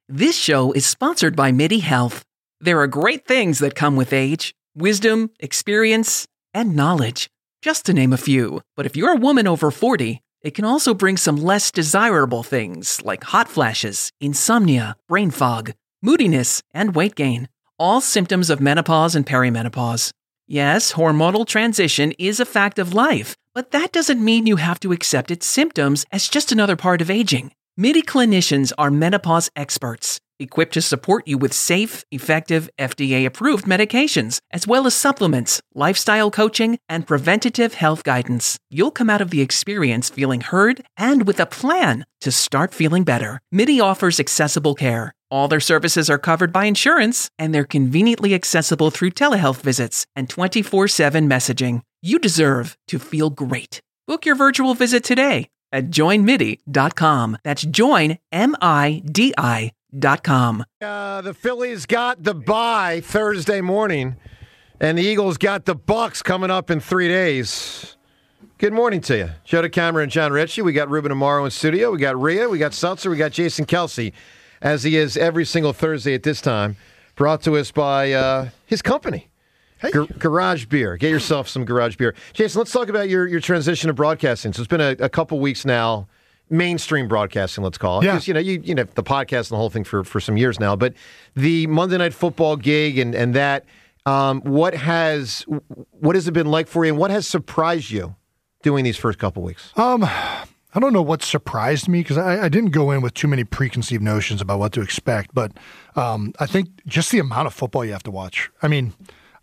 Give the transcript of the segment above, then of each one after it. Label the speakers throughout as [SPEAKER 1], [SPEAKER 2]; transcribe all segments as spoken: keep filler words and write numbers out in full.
[SPEAKER 1] This show is sponsored by MIDI Health. There are great things that come with age, wisdom, experience, and knowledge, just to name a few. But if you're a woman over forty, it can also bring some less desirable things like hot flashes, insomnia, brain fog, moodiness, and weight gain. All symptoms of menopause and perimenopause. Yes, hormonal transition is a fact of life, but that doesn't mean you have to accept its symptoms as just another part of aging. MIDI clinicians are menopause experts, equipped to support you with safe, effective, F D A-approved medications, as well as supplements, lifestyle coaching, and preventative health guidance. You'll come out of the experience feeling heard and with a plan to start feeling better. MIDI offers accessible care. All their services are covered by insurance, and they're conveniently accessible through telehealth visits and twenty-four seven messaging. You deserve to feel great. Book your virtual visit today at join midi dot com. That's join, M I D I dot com.
[SPEAKER 2] Uh, the Phillies got the bye Thursday morning, and the Eagles got the Bucks coming up in three days. Good morning to you. Joe DeCamera and John Ritchie. We got Ruben Amaro in studio. We got Rhea. We got Seltzer. We got Jason Kelsey, as he is every single Thursday at this time, brought to us by uh, his company, hey. Gar- Garage Beer. Get yourself some Garage Beer. Jason, let's talk about your, your transition to broadcasting. So it's been a, a couple weeks now, mainstream broadcasting, let's call it.
[SPEAKER 3] Yeah.
[SPEAKER 2] Because, you know, you, you know, the podcast and the whole thing for, for some years now. But the Monday Night Football gig and, and that, um, what has what has it been like for you, and what has surprised you doing these first couple weeks?
[SPEAKER 3] Um, I don't know what surprised me, because I, I didn't go in with too many preconceived notions about what to expect. But um, I think just the amount of football you have to watch. I mean,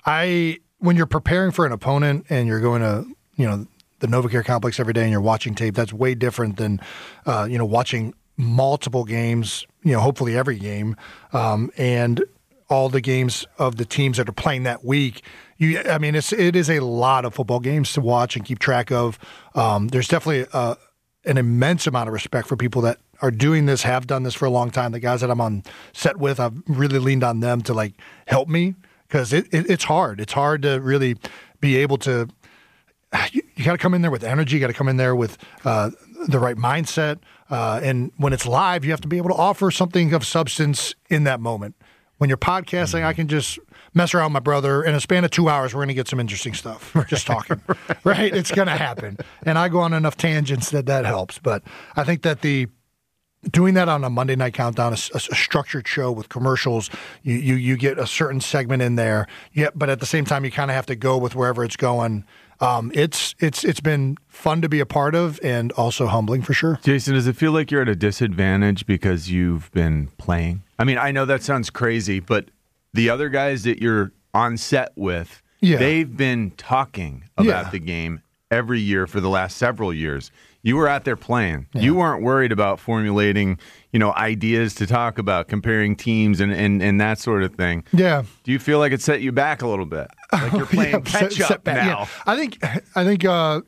[SPEAKER 3] I when you're preparing for an opponent and you're going to, you know, the NovaCare complex every day and you're watching tape, that's way different than, uh, you know, watching multiple games, you know, hopefully every game, um, and all the games of the teams that are playing that week. You, I mean, it's it is a lot of football games to watch and keep track of. Um, there's definitely a, an immense amount of respect for people that are doing this, have done this for a long time. The guys that I'm on set with, I've really leaned on them to like help me, because it, it, it's hard. It's hard to really be able to. You, you got to come in there with energy. You got to come in there with uh, the right mindset. Uh, and when it's live, you have to be able to offer something of substance in that moment. When you're podcasting, I can just mess around with my brother. In a span of two hours, we're going to get some interesting stuff. Just talking, right? right? It's going to happen. And I go on enough tangents that that helps. But I think that the doing that on a Monday Night Countdown, a, a structured show with commercials, you, you you get a certain segment in there. Yeah, but at the same time, you kind of have to go with wherever it's going. Um, it's it's it's been fun to be a part of, and also humbling for sure.
[SPEAKER 4] Jason, does it feel like you're at a disadvantage because you've been playing? I mean, I know that sounds crazy, but the other guys that you're on set with,
[SPEAKER 3] yeah.
[SPEAKER 4] they've been talking about
[SPEAKER 3] yeah.
[SPEAKER 4] the game every year for the last several years. You were out there playing.
[SPEAKER 3] Yeah.
[SPEAKER 4] You weren't worried about formulating, you know, ideas to talk about, comparing teams and, and, and that sort of thing.
[SPEAKER 3] Yeah.
[SPEAKER 4] Do you feel like it set you back a little bit? Like you're playing
[SPEAKER 3] yeah,
[SPEAKER 4] catch
[SPEAKER 3] set,
[SPEAKER 4] up
[SPEAKER 3] set back.
[SPEAKER 4] now?
[SPEAKER 3] Yeah. I think I think uh,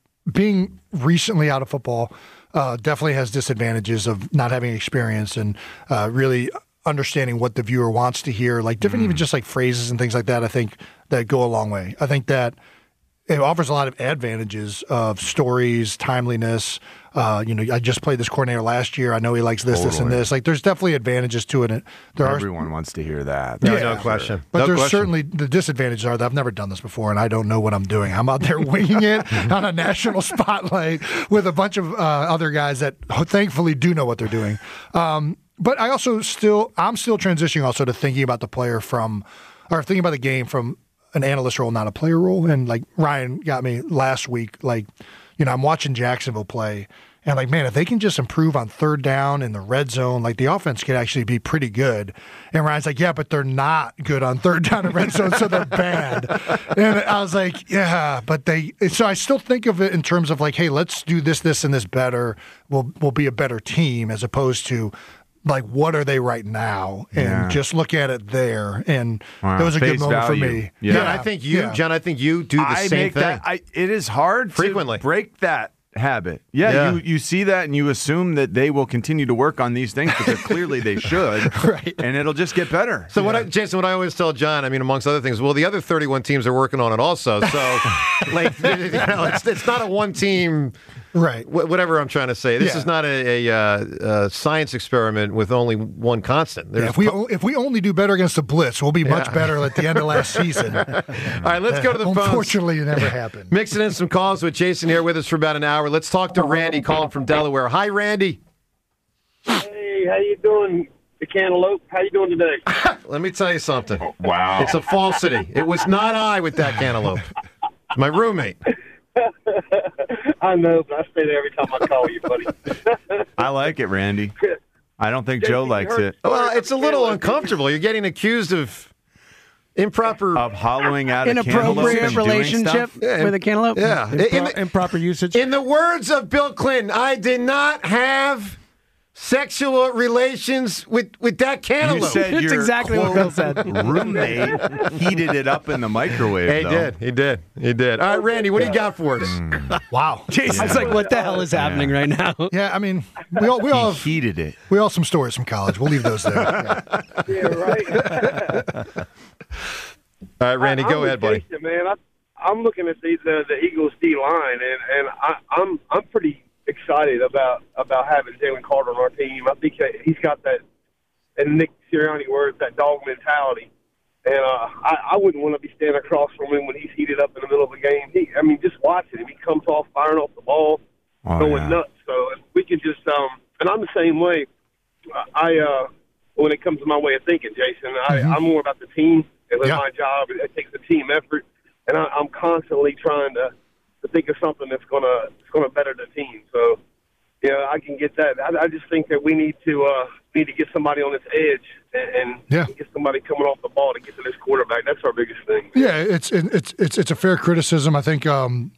[SPEAKER 3] being recently out of football uh, definitely has disadvantages of not having experience and uh, really understanding what the viewer wants to hear, like different, mm. even just like phrases and things like that. I think that go a long way. I think that it offers a lot of advantages of stories, timeliness. Uh, you know, I just played this coordinator last year. I know he likes this,
[SPEAKER 4] totally.
[SPEAKER 3] this, and this. Like, there's definitely advantages to it. There
[SPEAKER 4] Everyone
[SPEAKER 3] are,
[SPEAKER 4] wants to hear that.
[SPEAKER 2] No,
[SPEAKER 3] yeah,
[SPEAKER 2] no question.
[SPEAKER 3] But
[SPEAKER 2] no
[SPEAKER 3] there's
[SPEAKER 2] question.
[SPEAKER 3] certainly the disadvantages are that I've never done this before, and I don't know what I'm doing. I'm out there winging it on a national spotlight with a bunch of uh, other guys that thankfully do know what they're doing. Um, but I also still, I'm still transitioning also to thinking about the player from, or thinking about the game from an analyst role, not a player role. And like Ryan got me last week, like, you know, I'm watching Jacksonville play, and like, man, if they can just improve on third down in the red zone, like the offense could actually be pretty good. And Ryan's like, yeah, but they're not good on third down and red zone, so they're bad. And I was like, yeah, but they. So I still think of it in terms of like, hey, let's do this, this, and this better. We'll we'll be a better team, as opposed to like, what are they right now? And
[SPEAKER 4] yeah.
[SPEAKER 3] just look at it there. And
[SPEAKER 4] wow.
[SPEAKER 3] that was a
[SPEAKER 4] Face
[SPEAKER 3] good moment
[SPEAKER 4] value.
[SPEAKER 3] for me.
[SPEAKER 4] Yeah.
[SPEAKER 2] Yeah, I think you,
[SPEAKER 3] yeah.
[SPEAKER 2] John, I think you do the
[SPEAKER 4] I
[SPEAKER 2] same
[SPEAKER 4] make
[SPEAKER 2] thing.
[SPEAKER 4] That, I, it is hard
[SPEAKER 2] Frequently.
[SPEAKER 4] to break that habit. Yeah,
[SPEAKER 2] Yeah.
[SPEAKER 4] You, you see that and you assume that they will continue to work on these things because clearly they should.
[SPEAKER 3] Right.
[SPEAKER 4] And it'll just get better.
[SPEAKER 2] So what I, Jason, what I always tell John, I mean, amongst other things, well, the other thirty-one teams are working on it also. So, like, you know, it's, it's not a one-team
[SPEAKER 3] Right.
[SPEAKER 2] Wh- whatever I'm trying to say. This
[SPEAKER 3] Yeah.
[SPEAKER 2] is not a, a, uh, a science experiment with only one constant.
[SPEAKER 3] Yeah,
[SPEAKER 2] There's
[SPEAKER 3] if we
[SPEAKER 2] pro-
[SPEAKER 3] o- if we only do better against the Blitz, we'll be much
[SPEAKER 2] Yeah.
[SPEAKER 3] better at the end of last season.
[SPEAKER 2] All right, let's go to the phones.
[SPEAKER 3] Unfortunately, it never happened.
[SPEAKER 2] Mixing in some calls with Jason here with us for about an hour. Let's talk to Randy calling from Delaware. Hi, Randy.
[SPEAKER 5] Hey, how you doing, the Cantaloupe? How you doing today?
[SPEAKER 2] Let me tell you something.
[SPEAKER 4] Wow.
[SPEAKER 2] It's a falsity. It was not I with that cantaloupe. It's my roommate.
[SPEAKER 5] I know, but I stay there every time I call you, buddy.
[SPEAKER 4] I like it, Randy. I don't think Joe
[SPEAKER 5] Jason, you
[SPEAKER 4] likes
[SPEAKER 5] heard-
[SPEAKER 4] it.
[SPEAKER 2] Well, it's a little uncomfortable. You're getting accused of improper.
[SPEAKER 4] Of hollowing out a cantaloupe
[SPEAKER 6] Inappropriate
[SPEAKER 4] and doing
[SPEAKER 6] relationship
[SPEAKER 4] stuff?
[SPEAKER 2] Yeah,
[SPEAKER 6] with a cantaloupe.
[SPEAKER 2] Yeah. In
[SPEAKER 7] Impro-
[SPEAKER 2] the,
[SPEAKER 7] improper usage.
[SPEAKER 2] in the words of Bill Clinton, I did not have sexual relations with, with that cantaloupe.
[SPEAKER 4] You said
[SPEAKER 6] That's
[SPEAKER 4] your
[SPEAKER 6] exactly what Bill said.
[SPEAKER 4] roommate heated it up in the microwave.
[SPEAKER 2] He
[SPEAKER 4] though.
[SPEAKER 2] did. He did. He did. All right, Randy, what do you got for us?
[SPEAKER 4] Mm.
[SPEAKER 3] Wow.
[SPEAKER 6] Jason's like, what the hell is happening right now?
[SPEAKER 3] Yeah, I mean, we all we
[SPEAKER 4] He
[SPEAKER 3] all have,
[SPEAKER 4] heated it.
[SPEAKER 3] we all have some stories from college. We'll leave those there. Yeah.
[SPEAKER 5] Yeah, right.
[SPEAKER 2] All right, Randy,
[SPEAKER 5] I,
[SPEAKER 2] go
[SPEAKER 5] I'm
[SPEAKER 2] ahead, buddy.
[SPEAKER 5] Jason, man. I, I'm looking at the the, the Eagles D line, and and I, I'm I'm pretty excited about about having Jalen Carter on our team. I think that he's got that, and Nick Sirianni words, that dog mentality. And uh, I, I wouldn't want to be standing across from him when he's heated up in the middle of a game. He, I mean, just watching him, he comes off firing off the ball,
[SPEAKER 4] Oh,
[SPEAKER 5] going
[SPEAKER 4] yeah.
[SPEAKER 5] nuts. So if we can just, um, and I'm the same way. I uh, when it comes to my way of thinking, Jason, I, I'm more about the team. And with
[SPEAKER 3] Yeah.
[SPEAKER 5] my job, it, it takes a team effort, and I, I'm constantly trying to, to think of something that's gonna that's gonna better the team. So, yeah, I can get that. I, I just think that we need to uh, need to get somebody on this edge and, and
[SPEAKER 3] Yeah.
[SPEAKER 5] get somebody coming off the ball to get to this quarterback. That's our biggest thing.
[SPEAKER 3] Yeah, it's it's it's it's a fair criticism. I think um,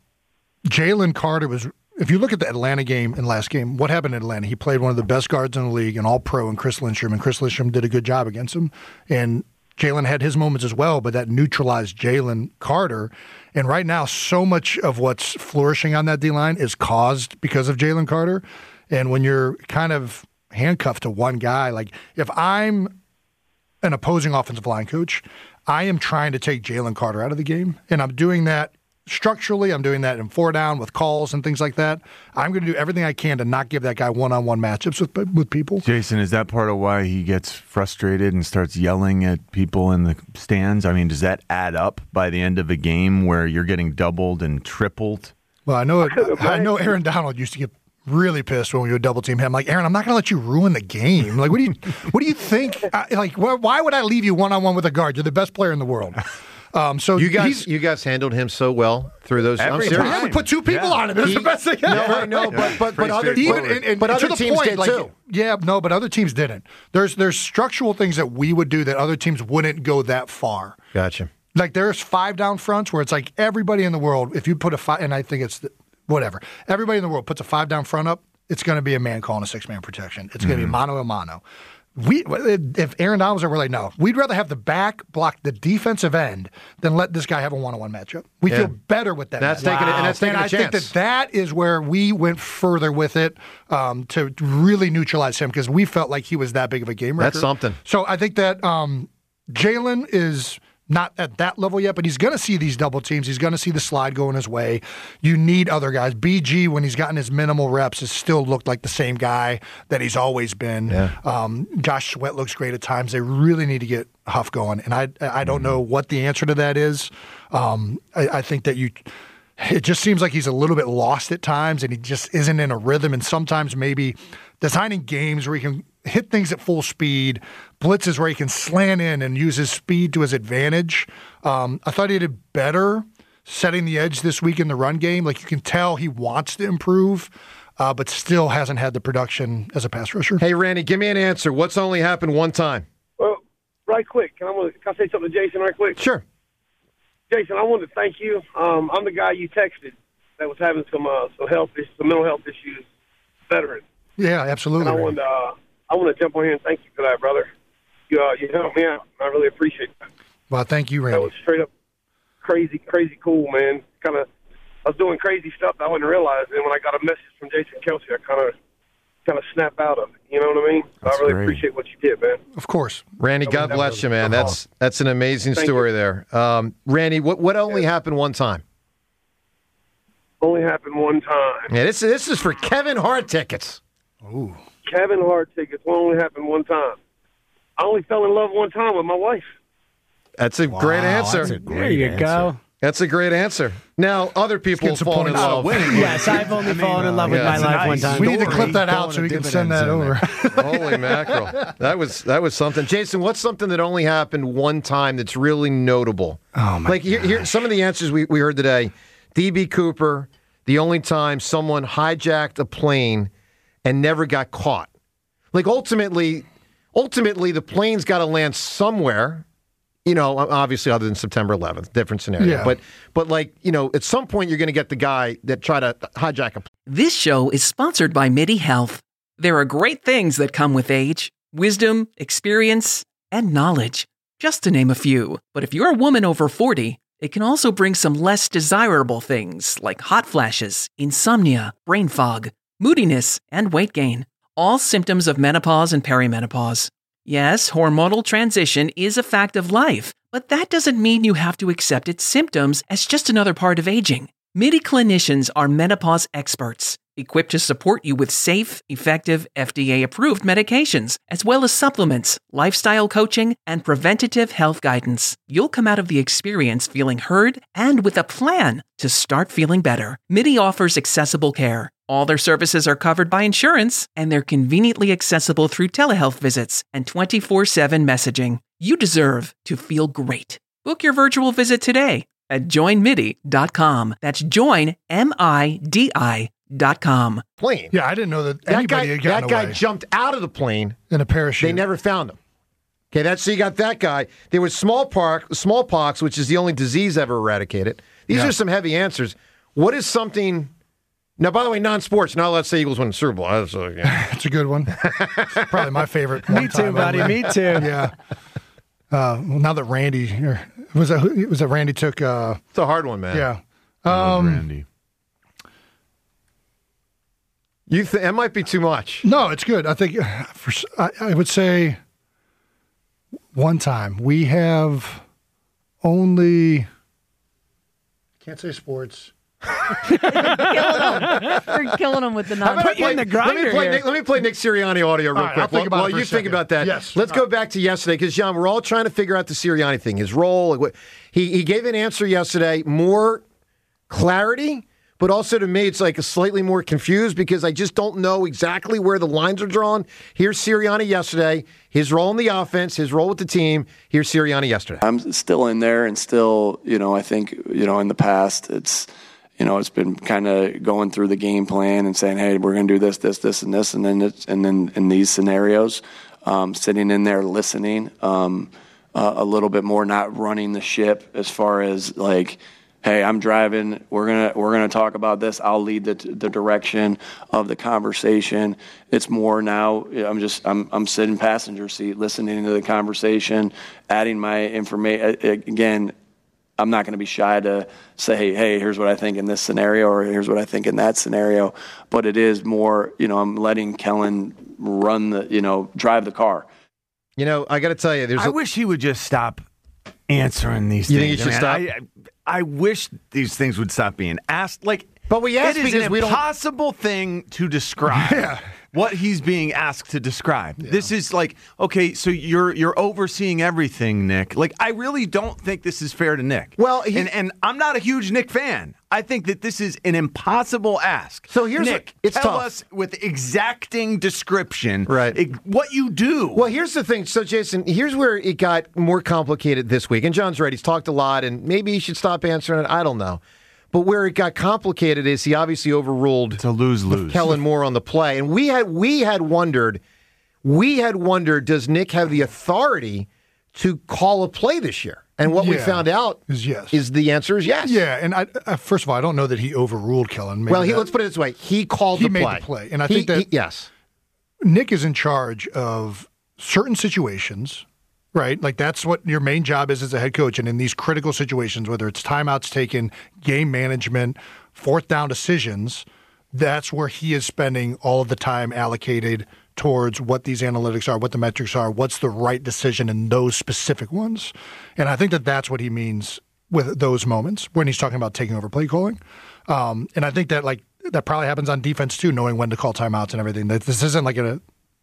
[SPEAKER 3] Jalen Carter was. If you look at the Atlanta game and last game, what happened in Atlanta? He played one of the best guards in the league, an All-Pro, and Chris Lindstrom, and Chris Lindstrom did a good job against him. And Jalen had his moments as well, but that neutralized Jalen Carter. And right now, so much of what's flourishing on that D-line is caused because of Jalen Carter. And when you're kind of handcuffed to one guy, like if I'm an opposing offensive line coach, I am trying to take Jalen Carter out of the game, and I'm doing that structurally. I'm doing that in four down with calls and things like that. I'm going to do everything I can to not give that guy one-on-one matchups with with people.
[SPEAKER 4] Jason, is that part of why he gets frustrated and starts yelling at people in the stands? I mean, does that add up by the end of a game where you're getting doubled and tripled?
[SPEAKER 3] Well, I know I know Aaron Donald used to get really pissed when we would double team him. Like, Aaron, I'm not going to let you ruin the game. Like, what do you what do you think? I, like, wh- why would I leave you one-on-one with a guard? You're the best player in the world. Um, so
[SPEAKER 2] You guys,
[SPEAKER 3] he's,
[SPEAKER 2] you guys handled him so well through those. I'm
[SPEAKER 4] Every
[SPEAKER 2] serious.
[SPEAKER 3] yeah, we put two people
[SPEAKER 4] Yeah.
[SPEAKER 3] on him. It's the best thing
[SPEAKER 2] No,
[SPEAKER 3] ever.
[SPEAKER 2] I know, but but, but
[SPEAKER 4] Pretty
[SPEAKER 2] other
[SPEAKER 4] straightforward.
[SPEAKER 3] Even and, and
[SPEAKER 2] but
[SPEAKER 3] to
[SPEAKER 2] other
[SPEAKER 3] the
[SPEAKER 2] teams
[SPEAKER 3] point,
[SPEAKER 2] did
[SPEAKER 3] like,
[SPEAKER 2] too.
[SPEAKER 3] Yeah, no, but other teams didn't. There's there's structural things that we would do that other teams wouldn't go that far.
[SPEAKER 2] Gotcha.
[SPEAKER 3] Like there's five down fronts where it's like everybody in the world, if you put a five, and I think it's the, whatever, everybody in the world puts a five down front up, it's going to be a man calling a six man protection. It's going to be mano a mano. We, if Aaron Donald was there, we're like, no, we'd rather have the back block the defensive end than let this guy have a one-on-one matchup. We
[SPEAKER 2] Yeah.
[SPEAKER 3] feel better with that.
[SPEAKER 2] That's
[SPEAKER 3] matchup.
[SPEAKER 2] taking a- and that's taking a
[SPEAKER 3] I think
[SPEAKER 2] chance.
[SPEAKER 3] that that is where we went further with it um, to really neutralize him because we felt like he was that big of a game wrecker.
[SPEAKER 2] That's something.
[SPEAKER 3] So I think that um, Jalen is not at that level yet, but he's going to see these double teams. He's going to see the slide going his way. You need other guys. B G, when he's gotten his minimal reps, has still looked like the same guy that he's always been.
[SPEAKER 2] Yeah.
[SPEAKER 3] Um, Josh Sweat looks great at times. They really need to get Huff going, and I I don't know what the answer to that is. Um, I, I think that you. It just seems like he's a little bit lost at times, and he just isn't in a rhythm. And sometimes maybe designing games where he can hit things at full speed, blitzes where he can slant in and use his speed to his advantage. Um, I thought he did better setting the edge this week in the run game. Like you can tell he wants to improve, uh, but still hasn't had the production as a pass rusher.
[SPEAKER 2] Hey, Randy, give me an answer. What's only happened one time?
[SPEAKER 5] Well, right quick, can I, can I say something to Jason right quick?
[SPEAKER 2] Sure.
[SPEAKER 5] Jason, I wanted to thank you. Um, I'm the guy you texted that was having some uh, some health issues, some mental health issues, veteran.
[SPEAKER 3] Yeah, absolutely.
[SPEAKER 5] And I wanted to, uh, I want to jump on here and thank you for that, brother. You uh, you helped me out. I really appreciate that.
[SPEAKER 3] Well, thank you,
[SPEAKER 5] That
[SPEAKER 3] Randy.
[SPEAKER 5] was straight up crazy, crazy cool, man. Kind of, I was doing crazy stuff that I wouldn't realize. And when I got a message from Jason Kelsey, I kind of, kind of snap out of it. You know what I mean? So
[SPEAKER 4] That's
[SPEAKER 5] I really
[SPEAKER 4] great.
[SPEAKER 5] appreciate what you did, man.
[SPEAKER 3] Of course.
[SPEAKER 2] Randy,
[SPEAKER 5] That
[SPEAKER 2] God
[SPEAKER 5] was-
[SPEAKER 2] bless
[SPEAKER 5] that
[SPEAKER 2] you, man.
[SPEAKER 5] was-
[SPEAKER 2] That's that's an amazing
[SPEAKER 5] Thank
[SPEAKER 2] story there. Um, Randy, what what only happened one time?
[SPEAKER 5] only happened one time.
[SPEAKER 2] Yeah, this, this is for Kevin Hart tickets.
[SPEAKER 3] Ooh.
[SPEAKER 5] Kevin Hart tickets will only happen one time. I only fell in love one time with my wife.
[SPEAKER 2] That's a
[SPEAKER 3] Wow,
[SPEAKER 2] great answer.
[SPEAKER 4] That's a
[SPEAKER 6] There
[SPEAKER 4] great
[SPEAKER 6] you
[SPEAKER 4] answer.
[SPEAKER 6] go.
[SPEAKER 2] That's a great answer. Now, other people
[SPEAKER 3] Let's get
[SPEAKER 2] fall
[SPEAKER 3] some
[SPEAKER 2] in
[SPEAKER 3] points.
[SPEAKER 2] love.
[SPEAKER 6] Yes, I've only
[SPEAKER 4] I mean,
[SPEAKER 6] fallen in love with
[SPEAKER 2] yeah,
[SPEAKER 6] my
[SPEAKER 2] it's
[SPEAKER 6] life
[SPEAKER 4] nice.
[SPEAKER 6] one time.
[SPEAKER 3] We need to
[SPEAKER 4] Story.
[SPEAKER 3] clip that out
[SPEAKER 4] Throwing
[SPEAKER 3] so we
[SPEAKER 4] the
[SPEAKER 3] can send that
[SPEAKER 4] dividends in
[SPEAKER 3] over.
[SPEAKER 2] Holy mackerel. That was that was something. Jason, what's something that only happened one time that's really notable?
[SPEAKER 3] Oh, my
[SPEAKER 2] Like here, here some of the answers we, we heard today. D B. Cooper, the only time someone hijacked a plane and never got caught. Like ultimately, ultimately the plane's got to land somewhere. You know, obviously other than September eleventh, different scenario.
[SPEAKER 3] Yeah.
[SPEAKER 2] But but like, you know, at some point you're going to get the guy that tried to hijack a plane.
[SPEAKER 1] This show is sponsored by MIDI Health. There are great things that come with age: wisdom, experience, and knowledge, just to name a few. But if you're a woman over forty, it can also bring some less desirable things like hot flashes, insomnia, brain fog, moodiness, and weight gain. All symptoms of menopause and perimenopause. Yes, hormonal transition is a fact of life, but that doesn't mean you have to accept its symptoms as just another part of aging. MIDI clinicians are menopause experts, equipped to support you with safe, effective, F D A-approved medications, as well as supplements, lifestyle coaching, and preventative health guidance. You'll come out of the experience feeling heard and with a plan to start feeling better. MIDI offers accessible care. All their services are covered by insurance, and they're conveniently accessible through telehealth visits and twenty-four seven messaging. You deserve to feel great. Book your virtual visit today at join midi dot com. That's join, M I D I dot com.
[SPEAKER 2] Plane.
[SPEAKER 3] Yeah, I didn't know that
[SPEAKER 2] That
[SPEAKER 3] anybody
[SPEAKER 2] guy,
[SPEAKER 3] had gotten
[SPEAKER 2] that guy
[SPEAKER 3] away
[SPEAKER 2] jumped out of the plane.
[SPEAKER 3] in a parachute.
[SPEAKER 2] They never found him. Okay, that's so you got that guy. There was smallpox, smallpox, which is the only disease ever eradicated. These
[SPEAKER 3] Yeah.
[SPEAKER 2] are some heavy answers. What is something? Now, by the way, non-sports. Now let's say Eagles win the Super Bowl. That's, uh, yeah.
[SPEAKER 3] That's a good one. It's probably my favorite.
[SPEAKER 6] Me
[SPEAKER 3] one
[SPEAKER 6] too,
[SPEAKER 3] time
[SPEAKER 6] buddy.
[SPEAKER 3] ever.
[SPEAKER 6] Me too.
[SPEAKER 3] Yeah. Uh, well, now that Randy or was that who- was that Randy took? Uh,
[SPEAKER 2] It's a hard one, man.
[SPEAKER 3] yeah.
[SPEAKER 4] Love
[SPEAKER 3] Um,
[SPEAKER 4] Randy.
[SPEAKER 2] You th- that might be too much.
[SPEAKER 3] no, it's good. I think uh, for s- I, I would say one time we have only can't say sports.
[SPEAKER 7] killing them. They're killing them with the
[SPEAKER 2] How
[SPEAKER 7] non.
[SPEAKER 2] about I
[SPEAKER 6] Put you in
[SPEAKER 2] play-
[SPEAKER 6] the grinder
[SPEAKER 2] let me play
[SPEAKER 6] here.
[SPEAKER 2] Nick, let me play Nick Sirianni audio real
[SPEAKER 3] All right,
[SPEAKER 2] quick
[SPEAKER 3] I'll think
[SPEAKER 2] while,
[SPEAKER 3] about it
[SPEAKER 2] while
[SPEAKER 3] for a
[SPEAKER 2] you think
[SPEAKER 3] second.
[SPEAKER 2] about that.
[SPEAKER 3] Yes.
[SPEAKER 2] Let's
[SPEAKER 3] All
[SPEAKER 2] go
[SPEAKER 3] right.
[SPEAKER 2] back to yesterday because John, we're all trying to figure out the Sirianni thing, his role. like, what- He he gave an answer yesterday, more clarity, but also to me it's like a slightly more confused because I just don't know exactly where the lines are drawn. Here's Sirianni yesterday, his role in the offense, his role with the team. Here's Sirianni yesterday.
[SPEAKER 8] I'm still in there and still, you know, I think, you know, in the past, it's, you know, it's been kind of going through the game plan and saying, hey, we're going to do this, this, this, and this. And then, it's, and then in these scenarios, um, sitting in there listening um, uh, a little bit more, not running the ship as far as like, hey, I'm driving. We're gonna we're gonna talk about this. I'll lead the the direction of the conversation. It's more now. I'm just I'm I'm sitting passenger seat, listening to the conversation, adding my information. Again, I'm not going to be shy to say, hey, here's what I think in this scenario, or here's what I think in that scenario. But it is more, you know, I'm letting Kellen run the, you know, drive the car.
[SPEAKER 2] You know, I got to tell you, there's.
[SPEAKER 4] I
[SPEAKER 2] a,
[SPEAKER 4] wish he would just stop answering these
[SPEAKER 2] You
[SPEAKER 4] things.
[SPEAKER 2] think he should
[SPEAKER 4] I mean, I, I wish these things would stop being asked. Like,
[SPEAKER 2] But we ask
[SPEAKER 4] it is
[SPEAKER 2] because
[SPEAKER 4] an
[SPEAKER 2] we don't-
[SPEAKER 4] impossible thing to describe. What he's being asked to describe. This is like, okay, so you're you're overseeing everything, Nick. Like, I really don't think this is fair to Nick.
[SPEAKER 2] Well, he-
[SPEAKER 4] and and I'm not a huge Nick fan. I think that this is an impossible ask.
[SPEAKER 2] So here's
[SPEAKER 4] Nick,
[SPEAKER 2] what- it's
[SPEAKER 4] tell
[SPEAKER 2] tough.
[SPEAKER 4] us with exacting description,
[SPEAKER 2] Right.
[SPEAKER 4] ex- what you do.
[SPEAKER 2] Well, here's the thing. So, Jason, here's where it got more complicated this week. And John's right. He's talked a lot, and maybe he should stop answering it. I don't know. But where it got complicated is he obviously overruled
[SPEAKER 4] It's a lose-lose.
[SPEAKER 2] Kellen Moore on the play. And we had we had wondered, we had wondered, does Nick have the authority to call a play this year? And what we
[SPEAKER 3] Yeah.
[SPEAKER 2] found out
[SPEAKER 3] Is yes.
[SPEAKER 2] is the answer is yes.
[SPEAKER 3] Yeah, and I, I first of all, I don't know that he overruled Kellen. Maybe
[SPEAKER 2] Well, he,
[SPEAKER 3] that-
[SPEAKER 2] let's put it this way. He called
[SPEAKER 3] He
[SPEAKER 2] the
[SPEAKER 3] made
[SPEAKER 2] play.
[SPEAKER 3] the play, and I
[SPEAKER 2] He-
[SPEAKER 3] think that-
[SPEAKER 2] he- yes.
[SPEAKER 3] Nick is in charge of certain situations, right? Like that's what your main job is as a head coach. And in these critical situations, whether it's timeouts taken, game management, fourth down decisions, that's where he is spending all of the time allocated towards what these analytics are, what the metrics are, what's the right decision in those specific ones. And I think that that's what he means with those moments when he's talking about taking over play calling. Um, and I think that like that probably happens on defense too, knowing when to call timeouts and everything. That this isn't like a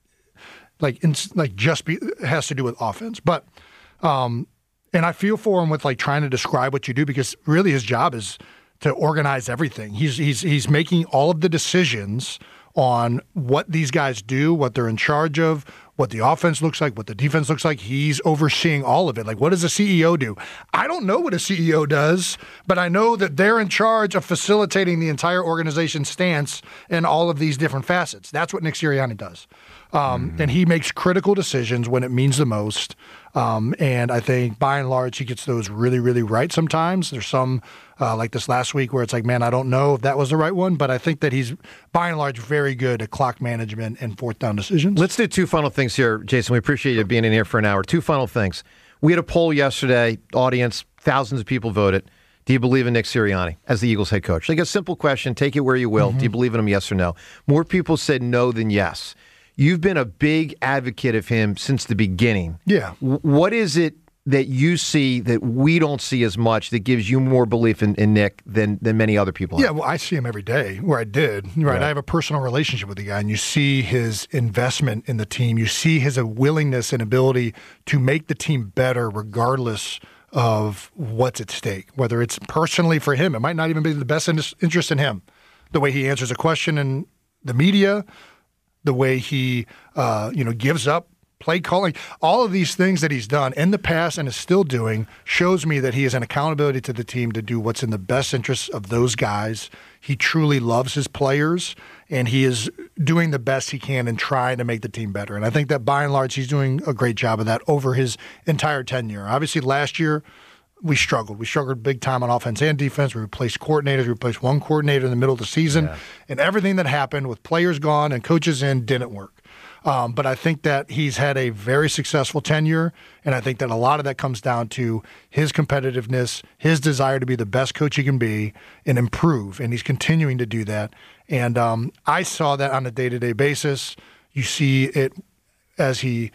[SPEAKER 3] like in, like just be it has to do with offense, but um, and I feel for him with like trying to describe what you do, because really his job is to organize everything. He's he's he's making all of the decisions on what these guys do, what they're in charge of, what the offense looks like, what the defense looks like. He's overseeing all of it. Like, what does a C E O do? I don't know what a C E O does, but I know that they're in charge of facilitating the entire organization's stance in all of these different facets. That's what Nick Sirianni does. Um, mm-hmm. And he makes critical decisions when it means the most. Um, and I think by and large, he gets those really, really right sometimes. There's some, uh, like this last week, where it's like, man, I don't know if that was the right one, but I think that he's by and large very good at clock management and fourth down decisions.
[SPEAKER 2] Let's do two final things here, Jason. We appreciate you being in here for an hour. Two final things. We had a poll yesterday, audience, thousands of people voted. Do you believe in Nick Sirianni as the Eagles head coach? Like a simple question, take it where you will. Mm-hmm. Do you believe in him, yes or no? More people said no than yes. You've been a big advocate of him since the beginning.
[SPEAKER 3] Yeah.
[SPEAKER 2] What is it that you see that we don't see as much that gives you more belief in, in Nick than than many other people have?
[SPEAKER 3] Yeah, well, I see him every day, where I did. Right, right. I have a personal relationship with the guy, and you see his investment in the team. You see his willingness and ability to make the team better regardless of what's at stake, whether it's personally for him. It might not even be the best interest in him. The way he answers a question in the media, the way he, uh, you know, gives up play calling, all of these things that he's done in the past and is still doing shows me that he has an accountability to the team to do what's in the best interest of those guys. He truly loves his players, and he is doing the best he can and trying to make the team better. And I think that by and large, he's doing a great job of that over his entire tenure. Obviously, last year, we struggled. We struggled big time on offense and defense. We replaced coordinators. We replaced one coordinator in the middle of the season. Yeah. And everything that happened with players gone and coaches in didn't work. Um, but I think that he's had a very successful tenure, and I think that a lot of that comes down to his competitiveness, his desire to be the best coach he can be and improve, and he's continuing to do that. And um, I saw that on a day-to-day basis. You see it as he,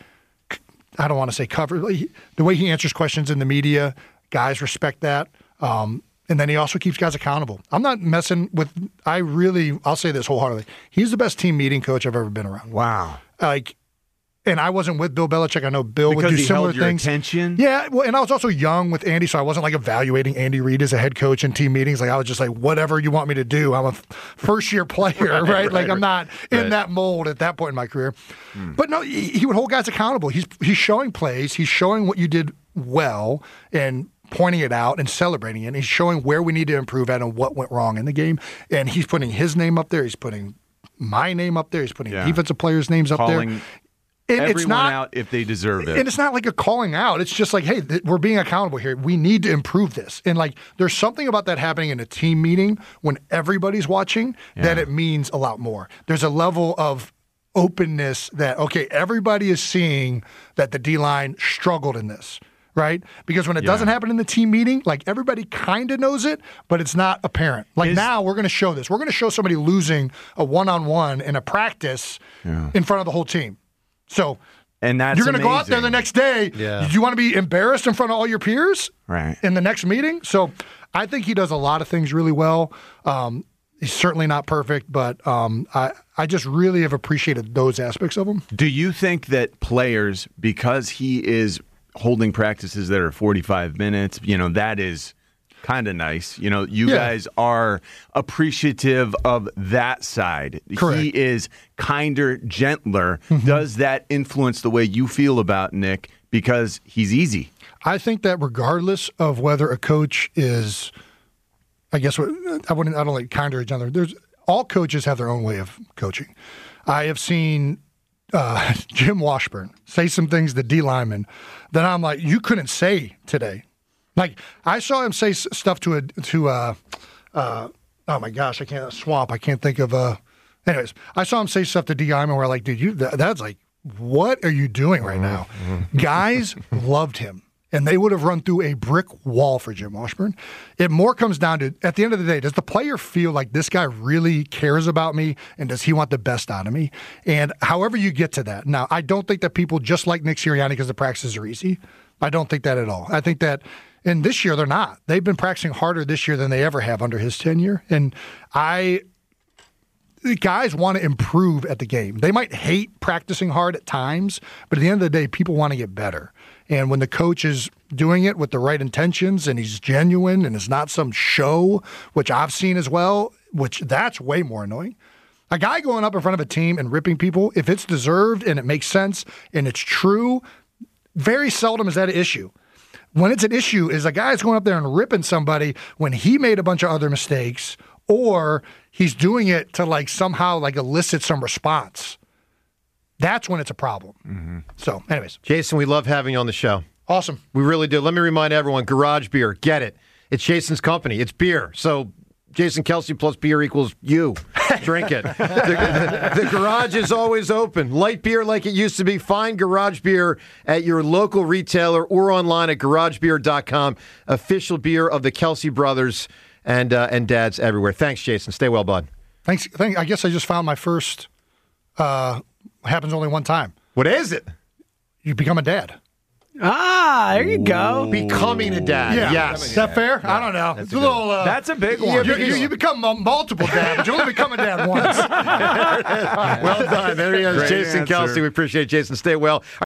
[SPEAKER 3] I don't want to say cover, the way he answers questions in the media. Guys respect that. Um, and then he also keeps guys accountable. I'm not messing with, I really, I'll say this wholeheartedly. He's the best team meeting coach I've ever been around.
[SPEAKER 4] Wow.
[SPEAKER 3] Like, and I wasn't with Bill Belichick. I know Bill
[SPEAKER 4] because
[SPEAKER 3] would do
[SPEAKER 4] he
[SPEAKER 3] similar
[SPEAKER 4] held your
[SPEAKER 3] things.
[SPEAKER 4] Attention?
[SPEAKER 3] Yeah, well, and I was also young with Andy, so I wasn't like evaluating Andy Reid as a head coach in team meetings. Like I was just like, whatever you want me to do. I'm a first year player, right? right? Like right, I'm not in right. that mold at that point in my career. Hmm. But no, he, he would hold guys accountable. He's he's showing plays. He's showing what you did well and pointing it out and celebrating it. And he's showing where we need to improve at and what went wrong in the game. And he's putting his name up there. He's putting my name up there. He's putting yeah. defensive players' names
[SPEAKER 4] Calling
[SPEAKER 3] up there. And
[SPEAKER 4] everyone
[SPEAKER 3] it's not,
[SPEAKER 4] out if they deserve it.
[SPEAKER 3] And it's not like a calling out. It's just like, hey, th- we're being accountable here. We need to improve this. And like, there's something about that happening in a team meeting when everybody's watching yeah. that it means a lot more. There's a level of openness that, okay, everybody is seeing that the D-line struggled in this. Right? Because when it yeah. doesn't happen in the team meeting, like everybody kind of knows it, but it's not apparent. Like Is, now we're going to show this. We're going to show somebody losing a one-on-one in a practice yeah. in front of the whole team. So
[SPEAKER 4] and that's
[SPEAKER 3] you're going to go out there the next day.
[SPEAKER 2] Yeah.
[SPEAKER 3] Do you want to be embarrassed in front of all your peers
[SPEAKER 4] right.
[SPEAKER 3] in the next meeting? So I think he does a lot of things really well. Um, he's certainly not perfect, but um, I, I just really have appreciated those aspects of him.
[SPEAKER 4] Do you think that players, because he is holding practices that are forty-five minutes, you know, that is kind of nice. You know, you yeah. guys are appreciative of that side.
[SPEAKER 3] Correct.
[SPEAKER 4] He is kinder, gentler. Mm-hmm. Does that influence the way you feel about Nick because he's easy?
[SPEAKER 3] I think that regardless of whether a coach is, I guess, what I wouldn't, I don't like kinder or gentler. There's all coaches have their own way of coaching. I have seen Uh, Jim Washburn say some things to D linemen that I'm like, you couldn't say today. Like I saw him say stuff to a to a, uh, oh my gosh, I can't swamp. I can't think of a. Anyways, I saw him say stuff to D linemen where like, dude, you that, that's like, what are you doing right now? Mm-hmm. Guys loved him. And they would have run through a brick wall for Jim Washburn. It more comes down to, at the end of the day, does the player feel like this guy really cares about me and does he want the best out of me? And however you get to that. Now, I don't think that people just like Nick Sirianni because the practices are easy. I don't think that at all. I think that, and this year they're not. They've been practicing harder this year than they ever have under his tenure. And I, the guys want to improve at the game. They might hate practicing hard at times, but at the end of the day, people want to get better. And when the coach is doing it with the right intentions and he's genuine and it's not some show, which I've seen as well, which that's way more annoying. A guy going up in front of a team and ripping people, if it's deserved and it makes sense and it's true, very seldom is that an issue. When it's an issue is a guy's going up there and ripping somebody when he made a bunch of other mistakes or he's doing it to like somehow like elicit some response. That's when it's a problem. Mm-hmm. So, anyways.
[SPEAKER 2] Jason, we love having you on the show.
[SPEAKER 3] Awesome.
[SPEAKER 2] We really do. Let me remind everyone, Garage Beer, get it. It's Jason's company. It's beer. So Jason Kelce plus beer equals you. Drink it. The, the, the garage is always open. Light beer like it used to be. Find Garage Beer at your local retailer or online at garage beer dot com. Official beer of the Kelce brothers and uh, and dads everywhere. Thanks, Jason. Stay well, bud.
[SPEAKER 3] Thanks. Thank, I guess I just found my first uh, happens only one time.
[SPEAKER 2] What is it?
[SPEAKER 3] You become a dad.
[SPEAKER 6] Ah, there you go.
[SPEAKER 2] Becoming a dad.
[SPEAKER 3] Yeah.
[SPEAKER 2] Yes.
[SPEAKER 3] Is that fair?
[SPEAKER 4] Yeah.
[SPEAKER 3] I don't know.
[SPEAKER 4] That's
[SPEAKER 3] It's
[SPEAKER 4] a
[SPEAKER 3] a little. Uh,
[SPEAKER 4] That's a big
[SPEAKER 3] you,
[SPEAKER 4] one.
[SPEAKER 3] you, you become m- multiple dads, but you only become a dad once.
[SPEAKER 2] Well done. There he is,
[SPEAKER 4] Great
[SPEAKER 2] Jason
[SPEAKER 4] answer.
[SPEAKER 2] Kelce. We appreciate it, Jason. Stay well.